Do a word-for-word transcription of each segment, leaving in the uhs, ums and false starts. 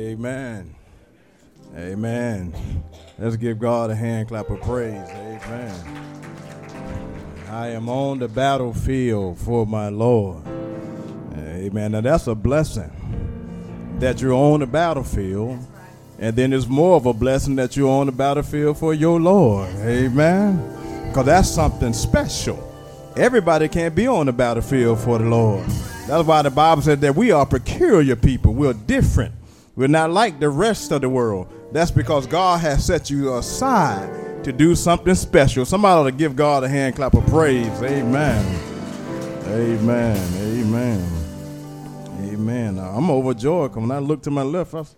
Amen. Amen. Let's give God a hand clap of praise. Amen. I am on the battlefield for my Lord. Amen. Now that's a blessing that you're on the battlefield. And then it's more of a blessing that you're on the battlefield for your Lord. Amen. Because that's something special. Everybody can't be on the battlefield for the Lord. That's why the Bible said that we are peculiar people. We're different. We're not like the rest of the world. That's because God has set you aside to do something special. Somebody ought to give God a hand clap of praise. Amen. Amen. Amen. Amen. Now, I'm overjoyed when I look to my left. I,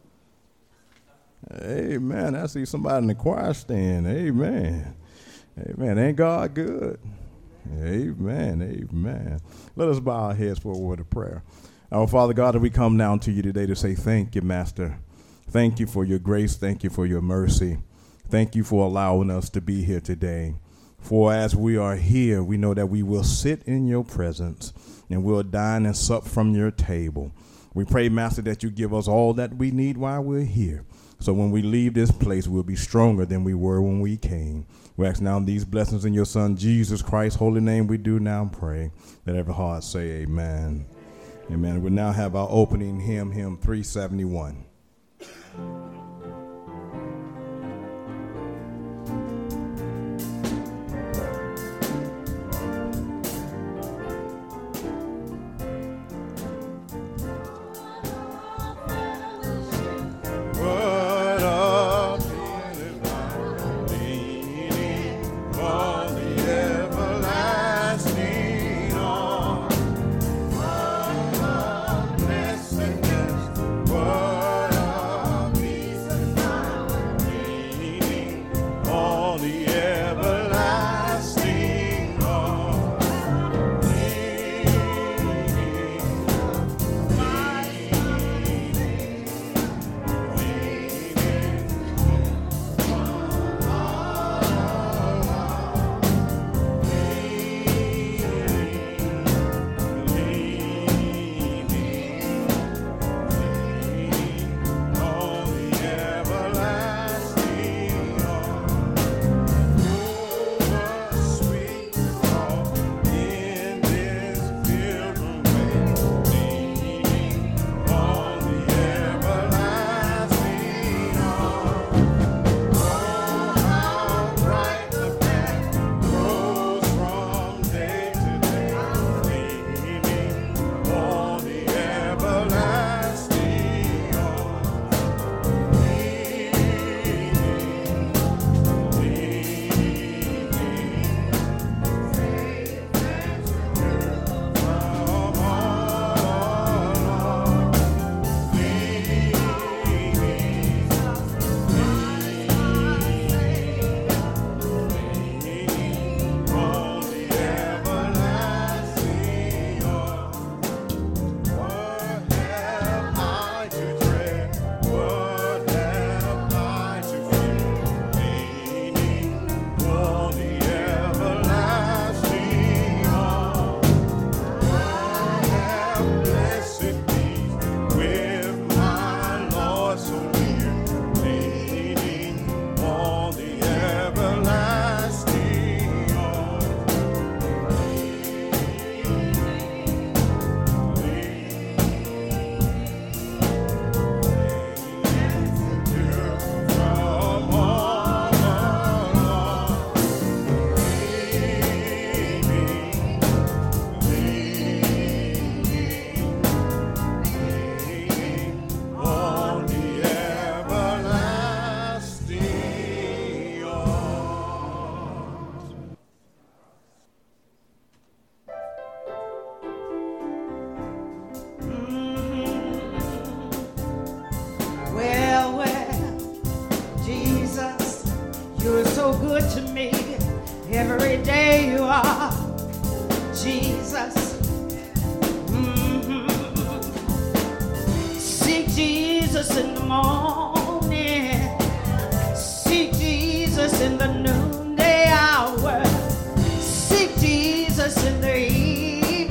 amen. I see somebody in the choir stand. Amen. Amen. Ain't God good? Amen. Amen. Let us bow our heads for a word of prayer. Our Father God, we come down to you today to say thank you, Master. Thank you for your grace. Thank you for your mercy. Thank you for allowing us to be here today. For as we are here, we know that we will sit in your presence and we'll dine and sup from your table. We pray, Master, that you give us all that we need while we're here. So when we leave this place, we'll be stronger than we were when we came. We ask now these blessings in your Son, Jesus Christ's holy name we do now pray. Let every heart say amen. Amen. We now have our opening hymn, hymn three seventy-one.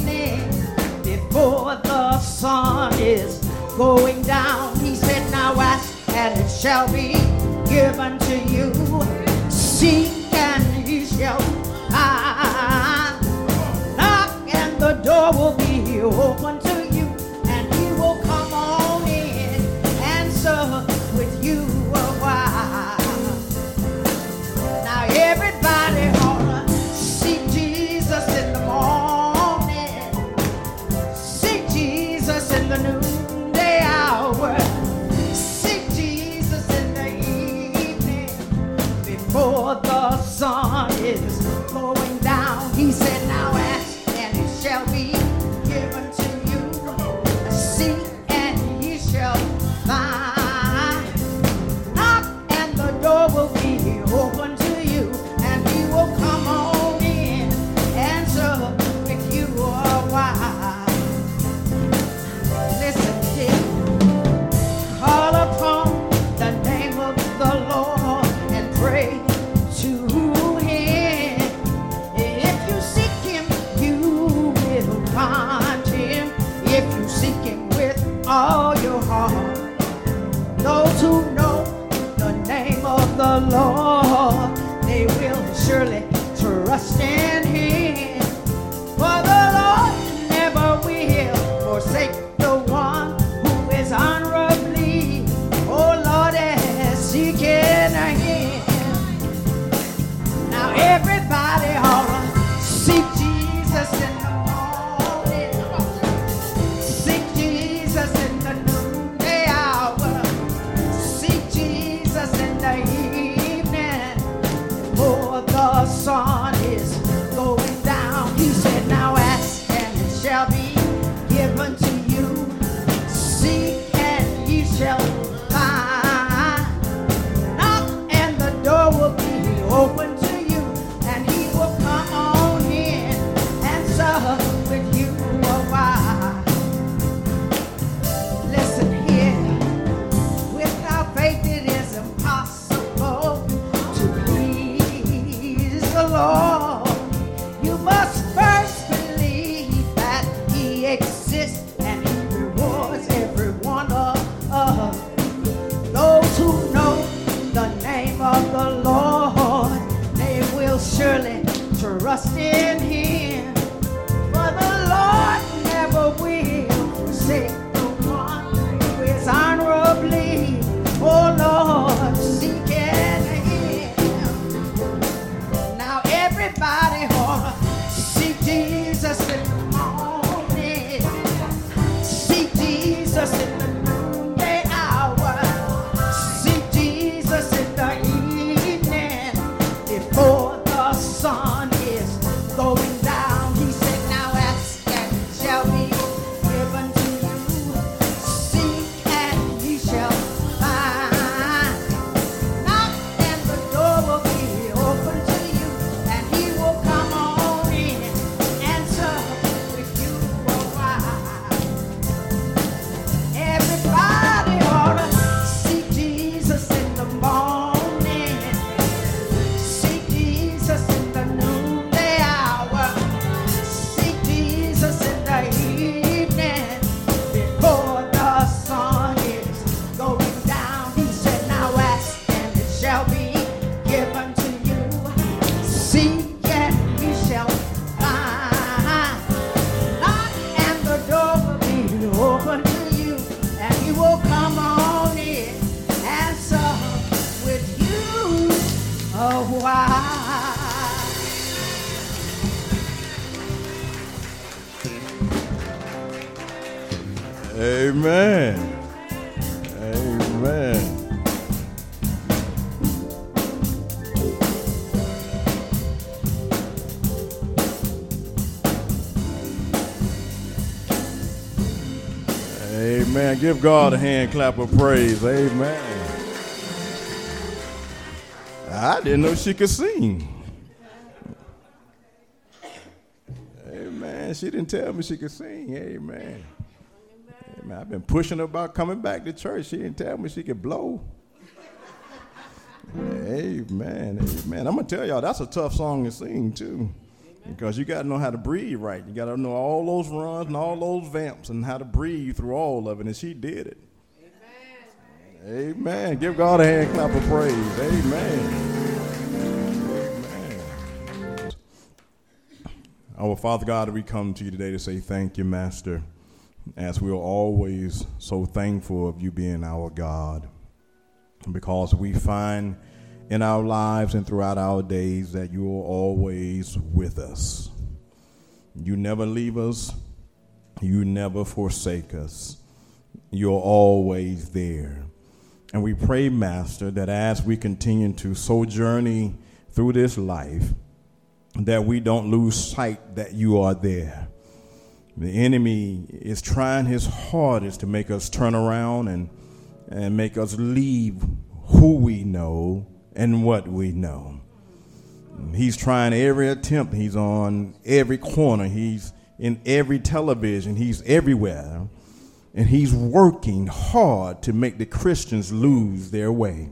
Going down, he said, now I and it shall be given to you. Seek and ye shall find. Knock and the door will be open to you, and he will come on in and sup with you a while. Now everybody ought to seek Jesus in the morning, seek Jesus in the noonday hour, seek Jesus in the evening before the sun is going down. He said, now ask and it shall be given to you. Seek and ye shall find. Knock and the door will be open to you, and he will come on in and sup with you a while. Listen, dear, call upon the name of the Lord and pray to him. If you seek him, you will find him. If you seek him with all your heart. Those who know the name of the Lord, they will surely trust in him. For the Lord never will forsake the one who is honorably, oh Lord, is seeking him. Now everybody ought to seek Jesus in the morning, seek Jesus in the noonday hour, seek Jesus in the evening before the sun is going down. He said, now ask and it shall be given to you. Seek and ye shall find. Knock and the door will be open to you, and he will come on in and sup with you a while. Listen here, without faith it is impossible to please the Lord. You must first believe that he exists and he rewards every one of us. Those who know the name of the Lord, they will surely trust in him. For the Lord never will forsake the one who is honorably, oh Lord, seeking him. Now everybody ought to seek Jesus in the morning, seek Jesus in the noonday hour, seek Jesus in the evening before the sun is going down. He said, now ask and it shall be given to you. Seek and ye shall find. Knock and the door will be open to you, and he will come on in and sup with you a while. Everybody ought to seek Jesus in the morning, seek Jesus in the noonday hour, seek Jesus in the evening before the sun is going down. He said, now ask and it shall be given to you. Seek and ye shall find. Knock and the door will be open to you, and he will come on in and sup with you a while. Amen. Amen. Amen. Give God a hand clap of praise. Amen. I didn't know she could sing. Amen. She didn't tell me she could sing. Amen. Amen. I've been pushing her about coming back to church. She didn't tell me she could blow. Amen. Amen. I'm going to tell y'all, that's a tough song to sing, too. Because you got to know how to breathe right. You got to know all those runs and all those vamps and how to breathe through all of it. And she did it. Amen. Give God a hand clap of praise. Amen. Amen. Our Father God, we come to you today to say thank you, Master, as we are always so thankful of you being our God, because we find in our lives and throughout our days that you are always with us. You never leave us. You never forsake us. You're always there. And we pray, Master, that as we continue to sojourney through this life, that we don't lose sight that you are there. The enemy is trying his hardest to make us turn around and, and make us leave who we know and what we know. He's trying every attempt. He's on every corner. He's in every television. He's everywhere. And he's working hard to make the Christians lose their way.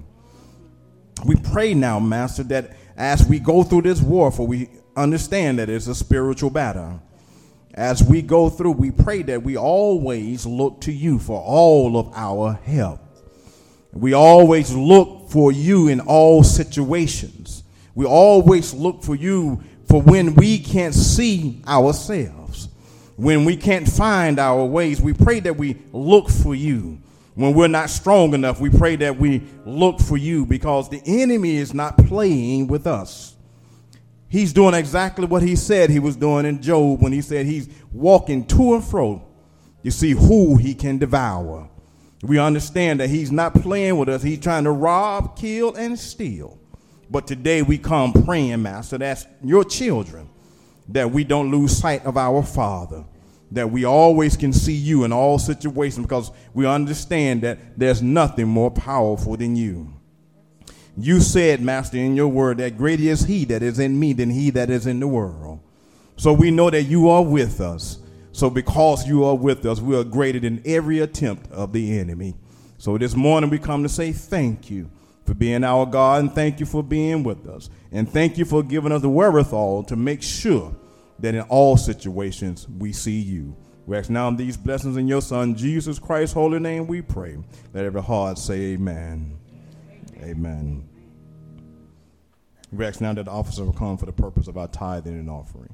We pray now, Master, that as we go through this war, for we understand that it's a spiritual battle. As we go through, we pray that we always look to you for all of our help. We always look for you in all situations. We always look for you for when we can't see ourselves. When we can't find our ways, we pray that we look for you. When we're not strong enough, we pray that we look for you, because the enemy is not playing with us. He's doing exactly what he said he was doing in Job when he said he's walking to and fro to see who he can devour. We understand that he's not playing with us. He's trying to rob, kill, and steal. But today we come praying, Master, that's your children, that we don't lose sight of our Father, that we always can see you in all situations, because we understand that there's nothing more powerful than you. You said, Master, in your word, that greater is he that is in me than he that is in the world. So we know that you are with us. So because you are with us, we are greater than every attempt of the enemy. So this morning we come to say thank you for being our God, and thank you for being with us. And thank you for giving us the wherewithal to make sure that in all situations we see you. We ask now these blessings in your Son, Jesus Christ's holy name we pray. Let every heart say amen. Amen. Amen. We ask now that the officer will come for the purpose of our tithing and offering.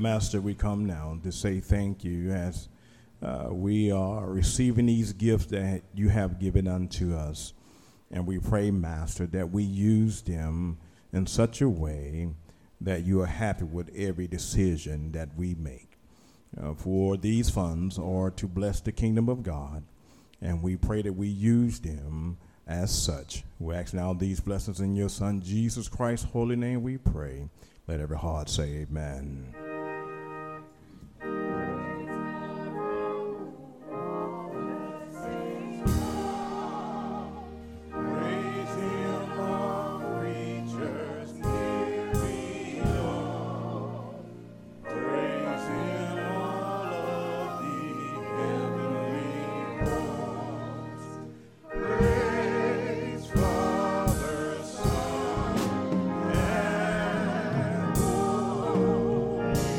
Master, we come now to say thank you as uh, we are receiving these gifts that you have given unto us. And we pray, Master, that we use them in such a way that you are happy with every decision that we make. Uh, for these funds are to bless the kingdom of God, and we pray that we use them as such. We ask now these blessings in your Son, Jesus Christ's holy name we pray. Let every heart say amen. Father, Son, and Holy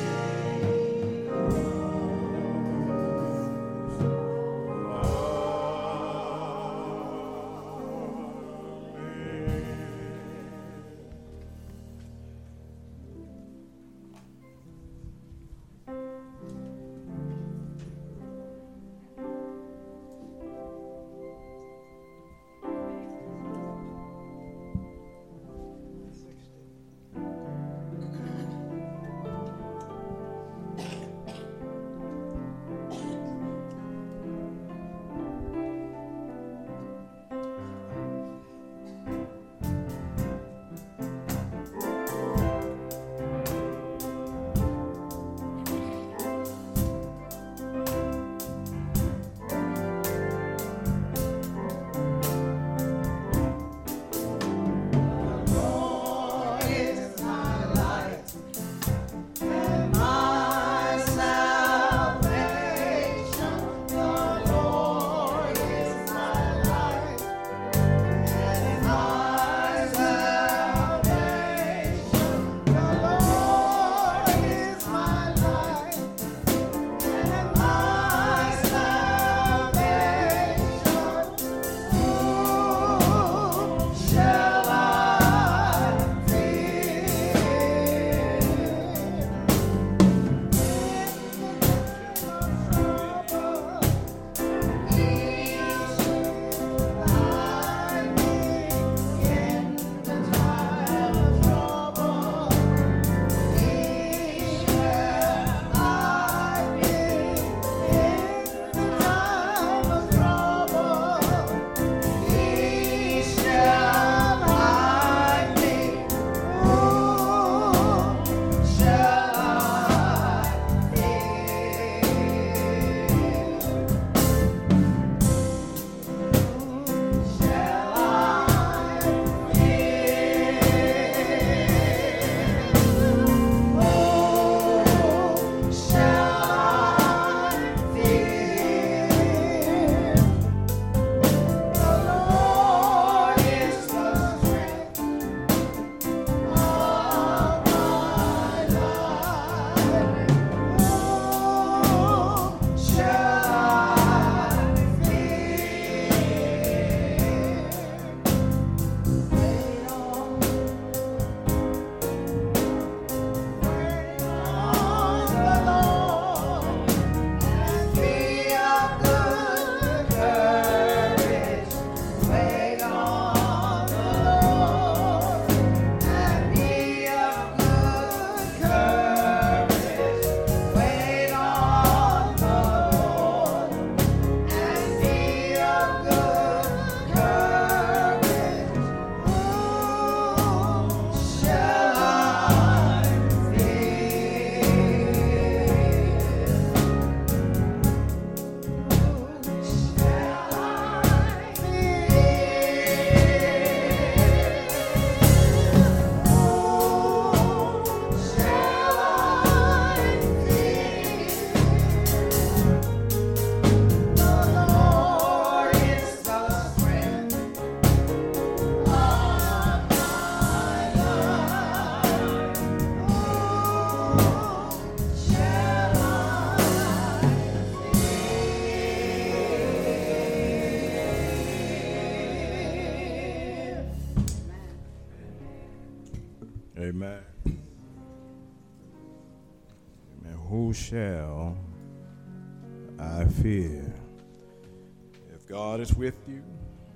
who shall I fear? If God is with you,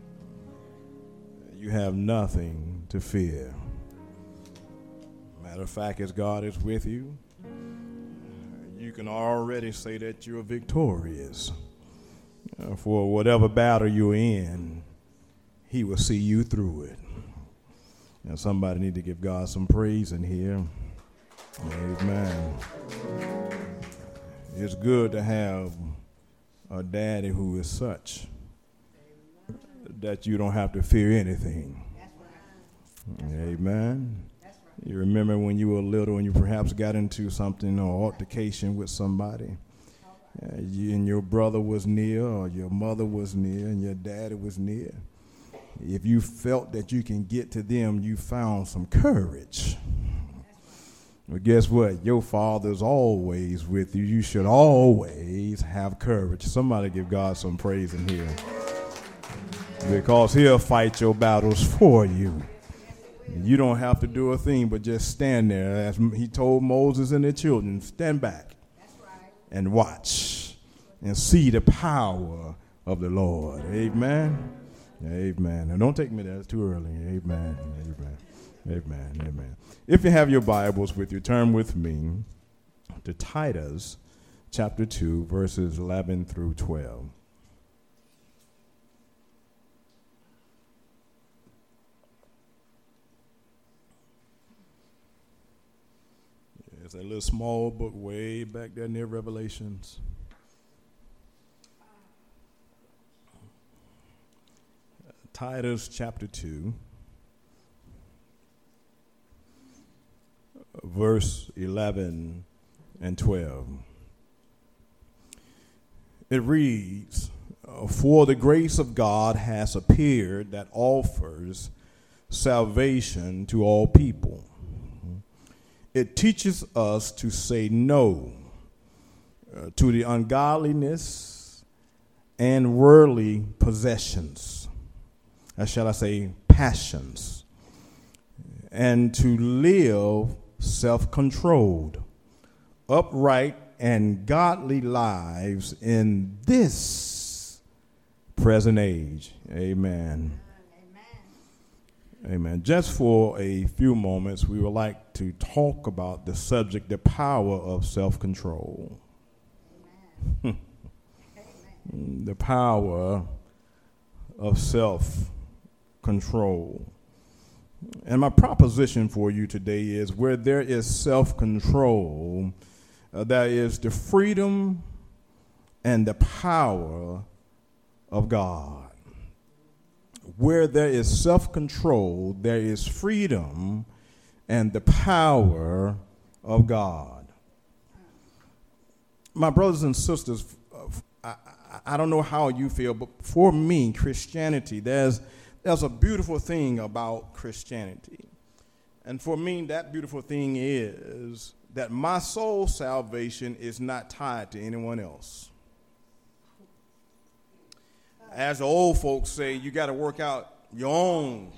you have nothing to fear. Matter of fact, as God is with you, you can already say that you're victorious. Uh, for whatever battle you're in, he will see you through it. And somebody need to give God some praise in here. Amen. It's good to have a daddy who is such that you don't have to fear anything. Amen. You remember when you were little and you perhaps got into something or altercation with somebody, uh, you, and your brother was near or your mother was near and your daddy was near. If you felt that you can get to them, you found some courage. But guess what? Your Father's always with you. You should always have courage. Somebody give God some praise in here. Because he'll fight your battles for you. You don't have to do a thing but just stand there. As he told Moses and the children, stand back and watch and see the power of the Lord. Amen. Amen. And don't take me there. It's too early. Amen. Amen. Amen. Amen. If you have your Bibles with you, turn with me to Titus chapter two, verses eleven through twelve. It's a little small book way back there near Revelations. Titus chapter two, verse eleven and twelve. It reads, "For the grace of God has appeared that offers salvation to all people. It teaches us to say no uh, to the ungodliness and worldly possessions, or shall I say passions, and to live self-controlled, upright, and godly lives in this present age." Amen. Amen. Just for a few moments, we would like to talk about the subject, the power of self-control. The power of self-control. And my proposition for you today is, where there is self-control, uh, there is the freedom and the power of God. Where there is self-control, there is freedom and the power of God. My brothers and sisters, I, I don't know how you feel, but for me, Christianity, there's, there's a beautiful thing about Christianity. And for me, that beautiful thing is that my soul salvation is not tied to anyone else. As the old folks say, you got to work out your own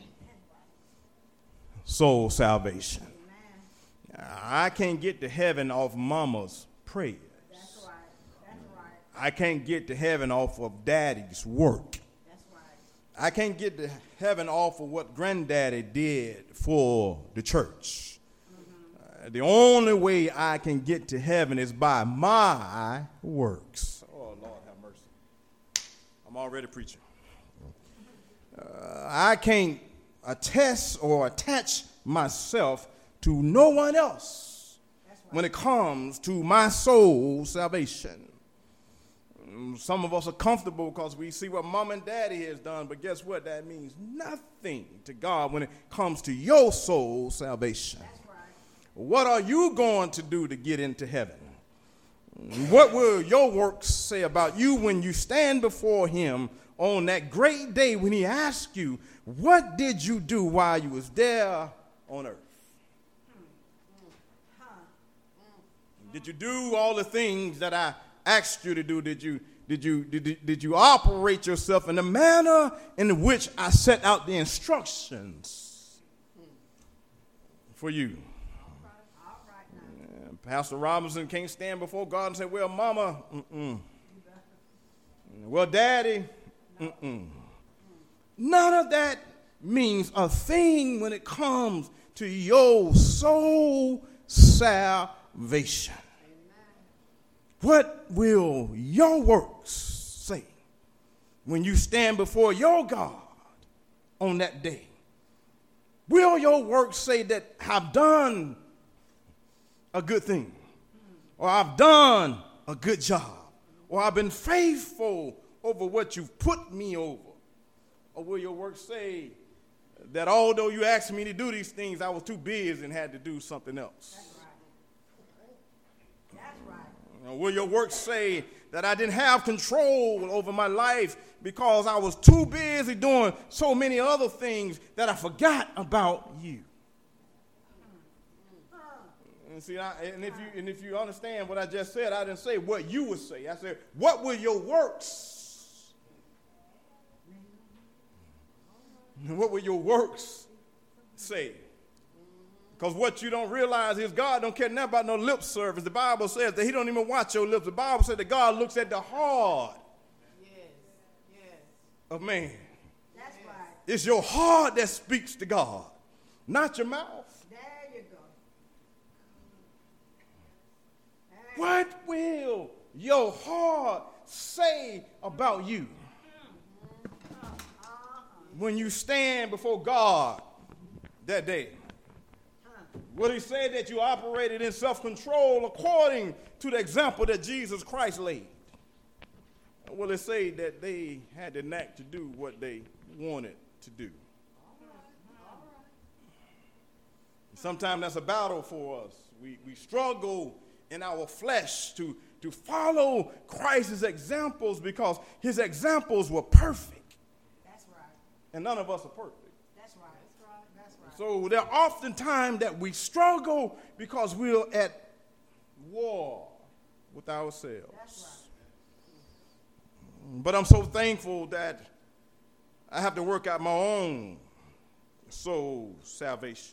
soul salvation. I can't get to heaven off mama's prayers. That's right. That's right. I can't get to heaven off of daddy's work. That's right. I can't get to heaven off of what granddaddy did for the church. Mm-hmm. Uh, the only way I can get to heaven is by my works. I'm already preaching. Uh, I can't attest or attach myself to no one else right. when it comes to my soul salvation. Some of us are comfortable because we see what mom and daddy has done, but guess what? That means nothing to God when it comes to your soul salvation. That's right. What are you going to do to get into heaven? What will your works say about you when you stand before him on that great day when he asks you, what did you do while you was there on earth? Did you do all the things that I asked you to do? Did you did you did, did you operate yourself in the manner in which I set out the instructions for you? Pastor Robinson can't stand before God and say, well, mama, mm-mm. Well, daddy, mm-mm. None of that means a thing when it comes to your soul salvation. What will your works say when you stand before your God on that day? Will your works say that I've done a good thing, or I've done a good job, or I've been faithful over what you've put me over? Or will your works say that although you asked me to do these things, I was too busy and had to do something else? That's right. That's right. Or will your works say that I didn't have control over my life because I was too busy doing so many other things that I forgot about you? And see, I, and if you and if you understand what I just said, I didn't say what you would say. I said, what will your works? What will your works say? Because what you don't realize is God don't care nothing about no lip service. The Bible says that he don't even watch your lips. The Bible says that God looks at the heart yes. Yes. of man. That's right. It's your heart that speaks to God, not your mouth. There you go. There what will your heart say about you when you stand before God that day? Will he say that you operated in self-control according to the example that Jesus Christ laid? Or will it say that they had the knack to do what they wanted to do? Sometimes that's a battle for us. We, we struggle in our flesh to, to follow Christ's examples because his examples were perfect. That's right. And none of us are perfect. That's right. That's right. That's right. So there are often times that we struggle because we're at war with ourselves. That's right. But I'm so thankful that I have to work out my own soul salvation.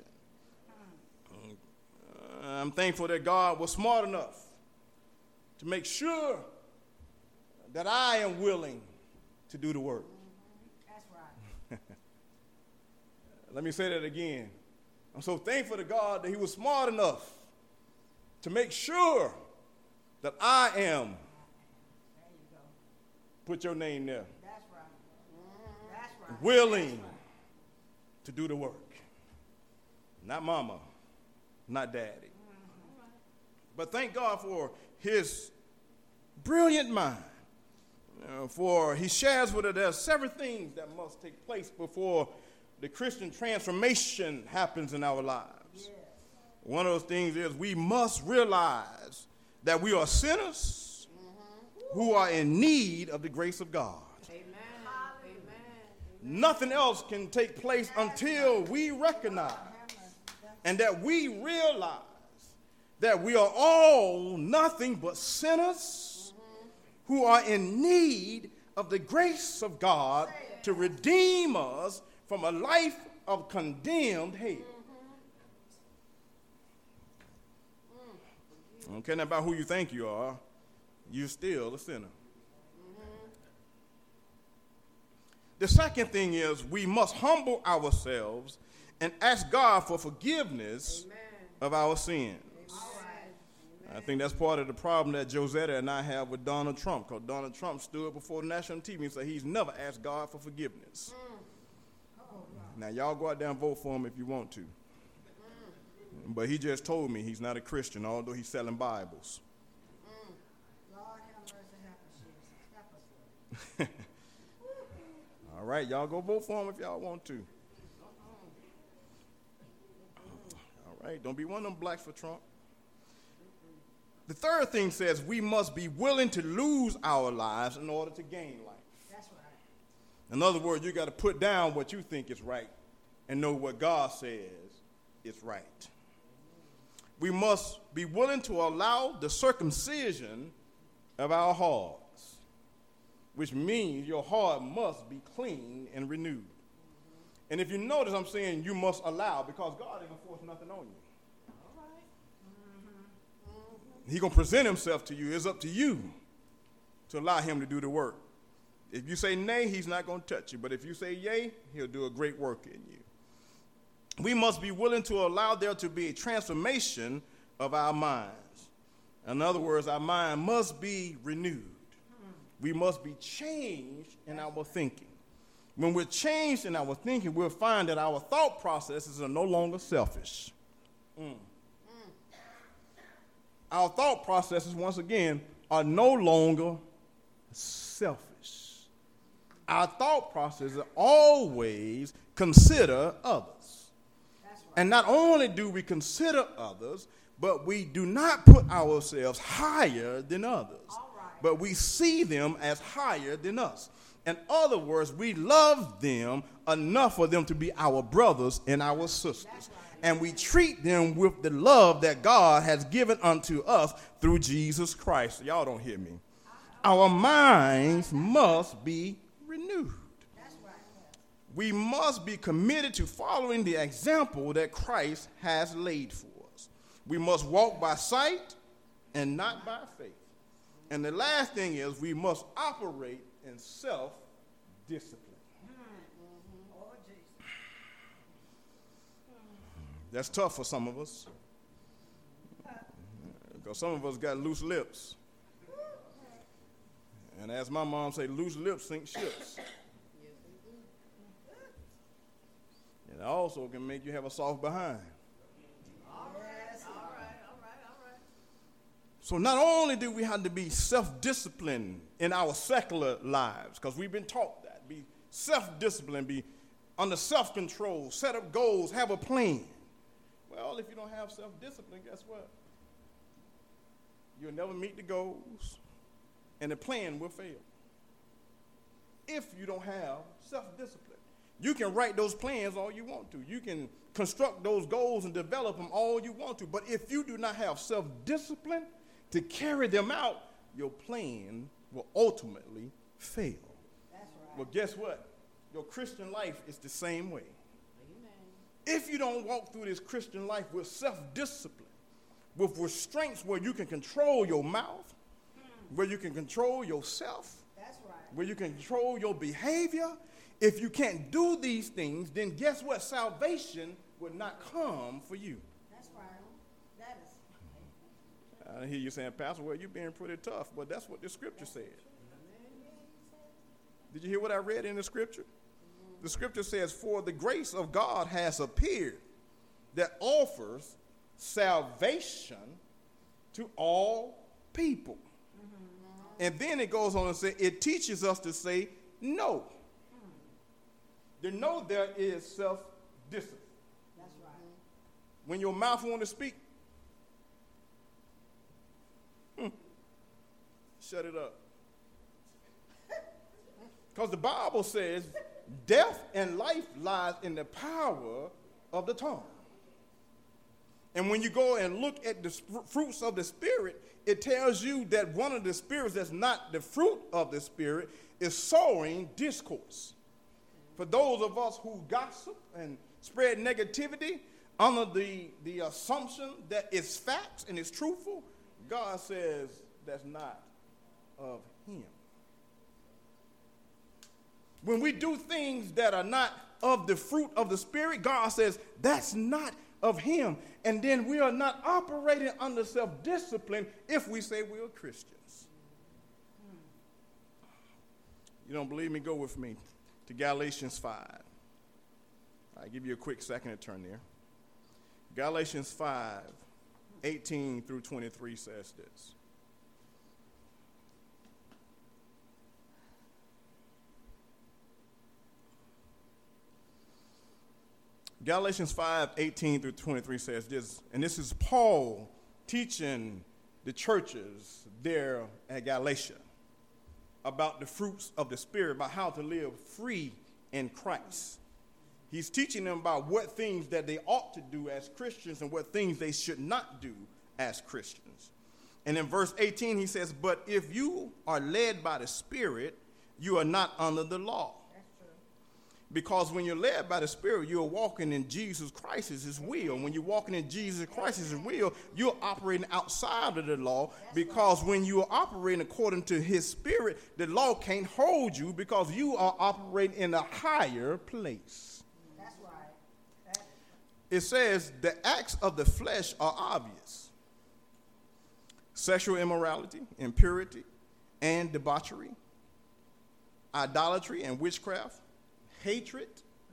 I'm thankful that God was smart enough to make sure that I am willing to do the work. That's right. Let me say that again. I'm so thankful to God that he was smart enough to make sure that I am. There you go. Put your name there. That's right. That's right. Willing That's right. to do the work. Not mama, not daddy. But thank God for his brilliant mind. Uh, for he shares with us there are several things that must take place before the Christian transformation happens in our lives. Yes. One of those things is we must realize that we are sinners mm-hmm. who are in need of the grace of God. Amen. Amen. Nothing else can take place until we recognize and that we realize that we are all nothing but sinners mm-hmm. who are in need of the grace of God to redeem us from a life of condemned hell. Mm-hmm. I don't care nothing about who you think you are. You're still a sinner. Mm-hmm. The second thing is we must humble ourselves and ask God for forgiveness Amen. Of our sins. I think that's part of the problem that Josetta and I have with Donald Trump, because Donald Trump stood before national T V and said he's never asked God for forgiveness. Mm. Oh, now, y'all go out there and vote for him if you want to. Mm. But he just told me he's not a Christian, although he's selling Bibles. Mm. Lord have mercy, help us. All right, y'all go vote for him if y'all want to. All right, don't be one of them blacks for Trump. The third thing says we must be willing to lose our lives in order to gain life. That's right. In other words, you got to put down what you think is right and know what God says is right. We must be willing to allow the circumcision of our hearts, which means your heart must be clean and renewed. Mm-hmm. And if you notice, I'm saying you must allow because God ain't going to force nothing on you. All right. Mm-hmm. He's going to present himself to you. It's up to you to allow him to do the work. If you say nay, he's not going to touch you. But if you say yea, he'll do a great work in you. We must be willing to allow there to be a transformation of our minds. In other words, our mind must be renewed. We must be changed in our thinking. When we're changed in our thinking, we'll find that our thought processes are no longer selfish. Mm. Our thought processes, once again, are no longer selfish. Our thought processes always consider others. That's right. And not only do we consider others, but we do not put ourselves higher than others. All right. But we see them as higher than us. In other words, we love them enough for them to be our brothers and our sisters. Right. And we treat them with the love that God has given unto us through Jesus Christ. Y'all don't hear me. Our minds must be renewed. That's right. We must be committed to following the example that Christ has laid for us. We must walk by sight and not by faith. And the last thing is we must operate in self-discipline. That's tough for some of us. Because some of us got loose lips. And as my mom say, loose lips sink ships. It also can make you have a soft behind. All right, all right, all right, all right. So not only do we have to be self-disciplined in our secular lives, because we've been taught that, be self-disciplined, be under self-control, set up goals, have a plan. Well, if you don't have self-discipline, guess what? You'll never meet the goals, and the plan will fail. If you don't have self-discipline, you can write those plans all you want to. You can construct those goals and develop them all you want to. But if you do not have self-discipline to carry them out, your plan will ultimately fail. That's right. Well, guess what? Your Christian life is the same way. If you don't walk through this Christian life with self-discipline, with restraints where you can control your mouth, where you can control yourself, that's right, where you can control your behavior, if you can't do these things, then guess what? Salvation will not come for you. That's right. That is. I hear you saying, Pastor, well, you're being pretty tough, but that's what the scripture said. Did you hear what I read in the scripture? The scripture says, for the grace of God has appeared that offers salvation to all people. Mm-hmm. And then it goes on and say, it teaches us to say no. Mm. The no there is self-discipline. That's right. When your mouth wants to speak, hmm, shut it up. Because the Bible says, death and life lies in the power of the tongue. And when you go and look at the sp- fruits of the Spirit, it tells you that one of the spirits that's not the fruit of the Spirit is sowing discourse. For those of us who gossip and spread negativity under the, the assumption that it's facts and it's truthful, God says that's not of him. When we do things that are not of the fruit of the Spirit, God says that's not of him. And then we are not operating under self-discipline if we say we are Christians. You don't believe me? Go with me to Galatians five. I'll give you a quick second to turn there. Galatians five, eighteen through twenty-three says this. Galatians five, eighteen through twenty-three says this, and this is Paul teaching the churches there at Galatia about the fruits of the Spirit, about how to live free in Christ. He's teaching them about what things that they ought to do as Christians and what things they should not do as Christians. And in verse eighteen, he says, but if you are led by the Spirit, you are not under the law. Because when you're led by the Spirit, you're walking in Jesus Christ's will. When you're walking in Jesus Christ's will, you're operating outside of the law, because when you are operating according to his Spirit, the law can't hold you because you are operating in a higher place. That's right. That's right. It says the acts of the flesh are obvious: sexual immorality, impurity, and debauchery, idolatry and witchcraft, hatred,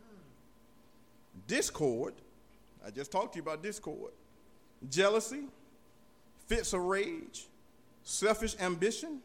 discord. I just talked to you about discord. Jealousy, fits of rage, selfish ambition.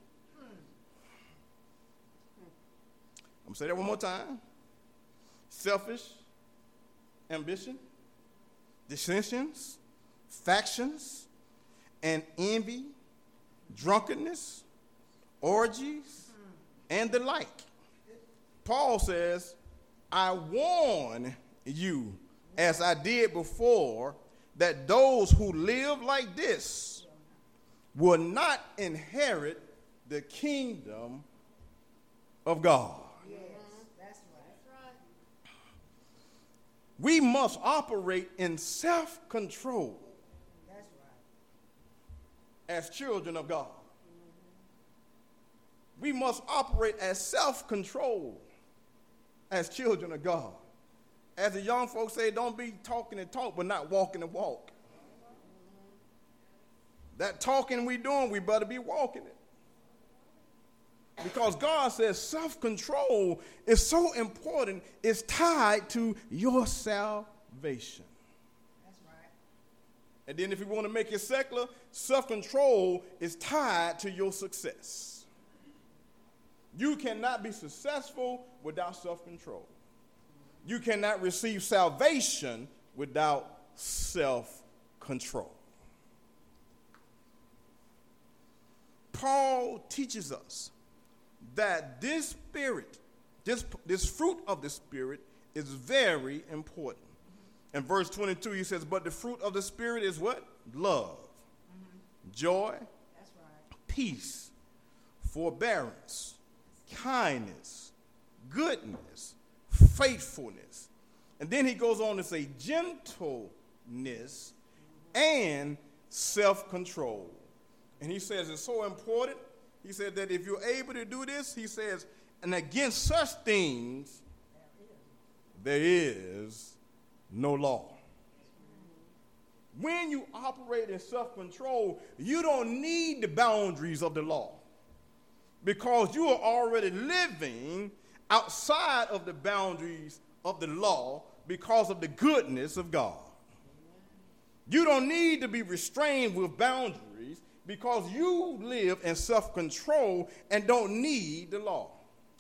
I'm going to say that one more time. Selfish ambition, dissensions, factions, and envy, drunkenness, orgies, and the like. Paul says, I warn you, as I did before, that those who live like this will not inherit the kingdom of God. Yes, that's right. We must operate in self-control. That's right. As children of God. We must operate as self-control as children of God. As the young folks say, don't be talking and talk, but not walking and walk. That talking we doing, we better be walking it. Because God says self-control is so important, it's tied to your salvation. That's right. And then if you want to make it secular, self-control is tied to your success. You cannot be successful without self-control. You cannot receive salvation without self-control. Paul teaches us that this spirit, this, this fruit of the Spirit is very important. In verse twenty-two, he says, but the fruit of the Spirit is what? Love, mm-hmm. joy, that's right. peace, forbearance, kindness, goodness, faithfulness. And then he goes on to say gentleness and self-control. And he says it's so important. He said that if you're able to do this, he says, and against such things, there is no law. When you operate in self-control, you don't need the boundaries of the law, because you are already living outside of the boundaries of the law because of the goodness of God. You don't need to be restrained with boundaries because you live in self-control and don't need the law.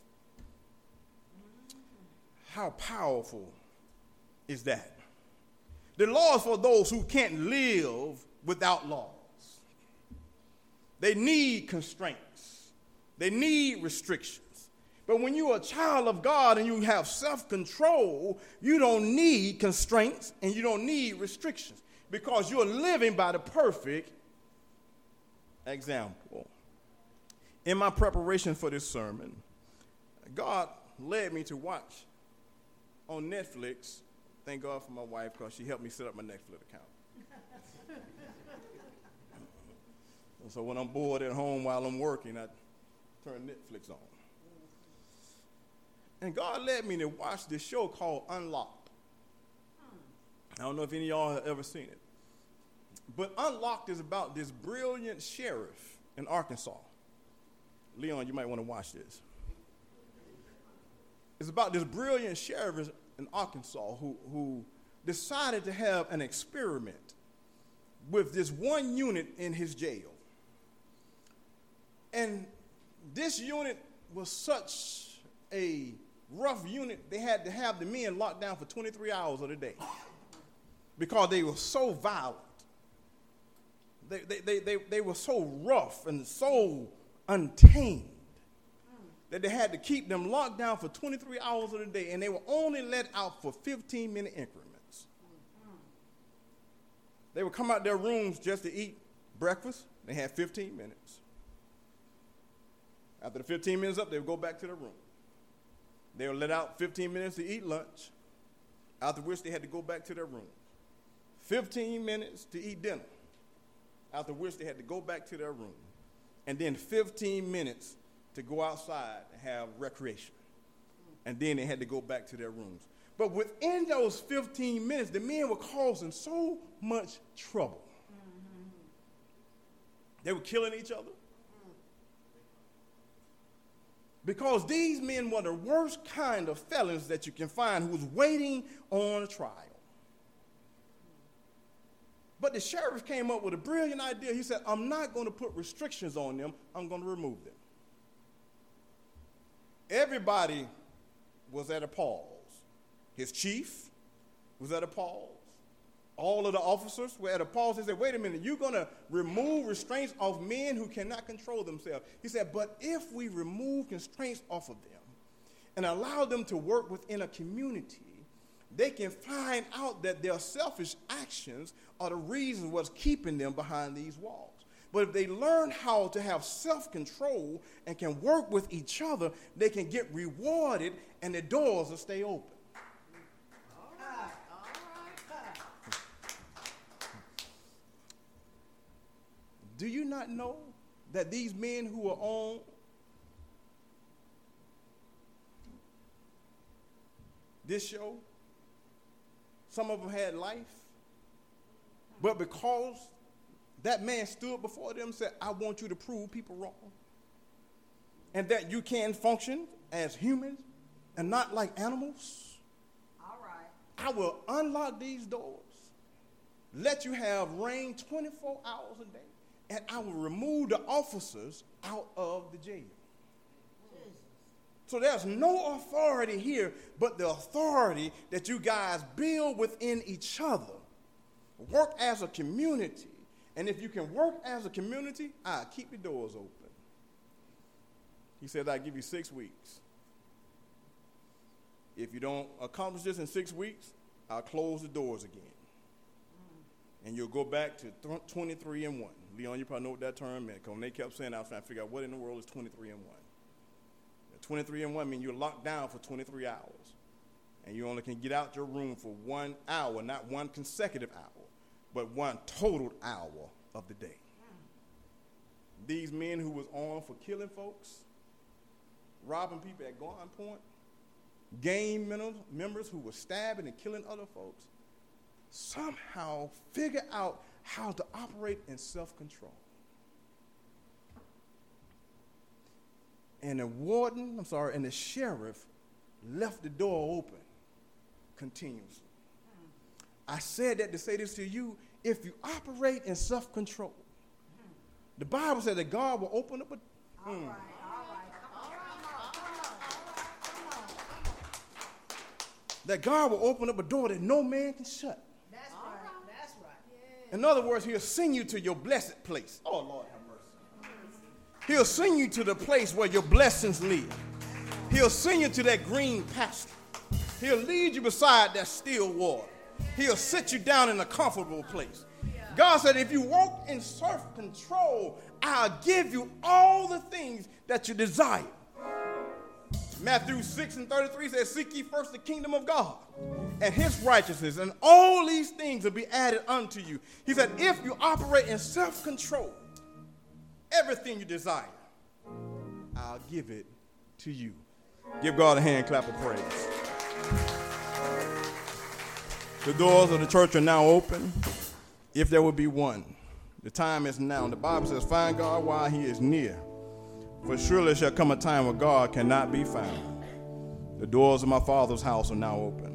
How powerful is that? The law is for those who can't live without laws. They need constraints. They need restrictions. But when you're a child of God and you have self-control, you don't need constraints and you don't need restrictions because you're living by the perfect example. In my preparation for this sermon, God led me to watch on Netflix. Thank God for my wife because she helped me set up my Netflix account. So when I'm bored at home while I'm working, I turn Netflix on. And God led me to watch this show called Unlocked. I don't know if any of y'all have ever seen it. But Unlocked is about this brilliant sheriff in Arkansas. Leon, you might want to watch this. It's about this brilliant sheriff in Arkansas who, who decided to have an experiment with this one unit in his jail. And this unit was such a rough unit, they had to have the men locked down for twenty-three hours of the day because they were so violent. They, they, they, they, they were so rough and so untamed that they had to keep them locked down for twenty-three hours of the day, and they were only let out for fifteen-minute increments. They would come out their rooms just to eat breakfast. They had fifteen minutes. After the fifteen minutes up, they would go back to their room. They were let out fifteen minutes to eat lunch, after which they had to go back to their room. fifteen minutes to eat dinner, after which they had to go back to their room. And then fifteen minutes to go outside and have recreation. And then they had to go back to their rooms. But within those fifteen minutes, the men were causing so much trouble. Mm-hmm. They were killing each other. Because these men were the worst kind of felons that you can find who was waiting on a trial. But the sheriff came up with a brilliant idea. He said, I'm not going to put restrictions on them. I'm going to remove them. Everybody was at a pause. His chief was at a pause. All of the officers were at a pause. They said, wait a minute, you're going to remove restraints off men who cannot control themselves. He said, but if we remove constraints off of them and allow them to work within a community, they can find out that their selfish actions are the reason what's keeping them behind these walls. But if they learn how to have self-control and can work with each other, they can get rewarded and the doors will stay open. All right. All right. Do you not know that these men who are on this show, some of them had life, but because that man stood before them and said, I want you to prove people wrong, and that you can function as humans and not like animals, all right, I will unlock these doors, let you have rain twenty-four hours a day, and I will remove the officers out of the jail. Jesus. So there's no authority here but the authority that you guys build within each other. Work as a community. And if you can work as a community, I'll keep your doors open. He said, I'll give you six weeks. If you don't accomplish this in six weeks, I'll close the doors again. And you'll go back to twenty-three and one. Leon, you probably know what that term meant. Because when they kept saying, I was trying to figure out what in the world is twenty-three and one. twenty-three and one means you're locked down for twenty-three hours. And you only can get out your room for one hour, not one consecutive hour, but one total hour of the day. These men who was on for killing folks, robbing people at gunpoint, gang members who were stabbing and killing other folks, somehow figure out how to operate in self-control. And the warden, I'm sorry, and the sheriff left the door open continuously. I said that to say this to you. If you operate in self-control, the Bible said that God will open up a... All mm. right, all right. That God will open up a door that no man can shut. That's right. That's right. Yeah. In other words, he'll send you to your blessed place. Oh, Lord have mercy. He'll send you to the place where your blessings live. He'll send you to that green pasture. He'll lead you beside that still water. He'll sit you down in a comfortable place. God said, if you walk in self-control, I'll give you all the things that you desire. Matthew six and thirty-three says, seek ye first the kingdom of God and his righteousness, and all these things will be added unto you. He said, if you operate in self-control, everything you desire, I'll give it to you. Give God a hand clap of praise. The doors of the church are now open, if there will be one. The time is now. The Bible says, find God while he is near. For surely shall come a time where God cannot be found. The doors of my Father's house are now open.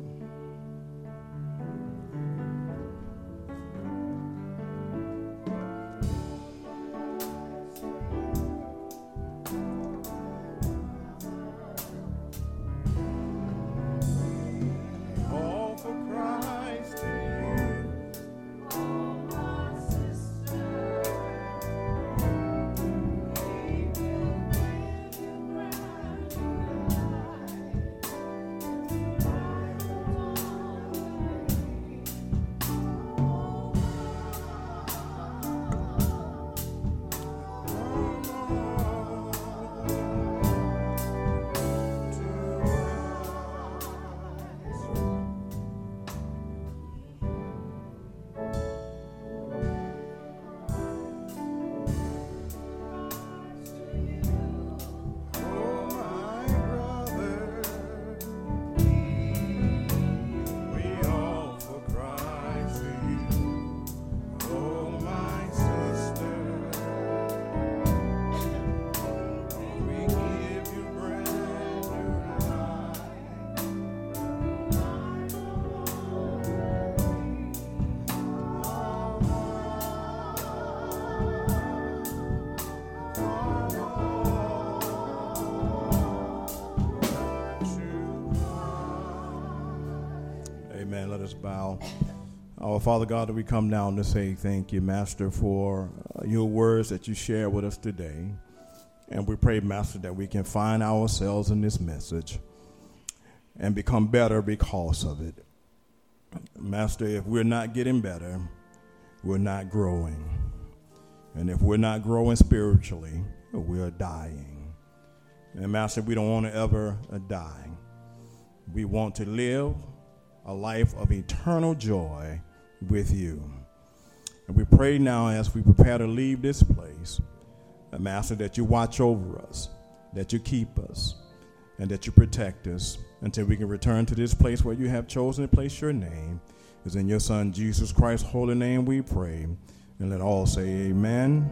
us bow. Our Father God, we come down to say thank you, Master, for uh, your words that you share with us today. And we pray, Master, that we can find ourselves in this message and become better because of it. Master, if we're not getting better, we're not growing. And if we're not growing spiritually, we're dying. And Master, we don't want to ever uh, die. We want to live a life of eternal joy with you. And we pray now as we prepare to leave this place, uh, Master, that you watch over us, that you keep us, and that you protect us until we can return to this place where you have chosen to place your name. It's in your Son, Jesus Christ's holy name we pray. And let all say amen.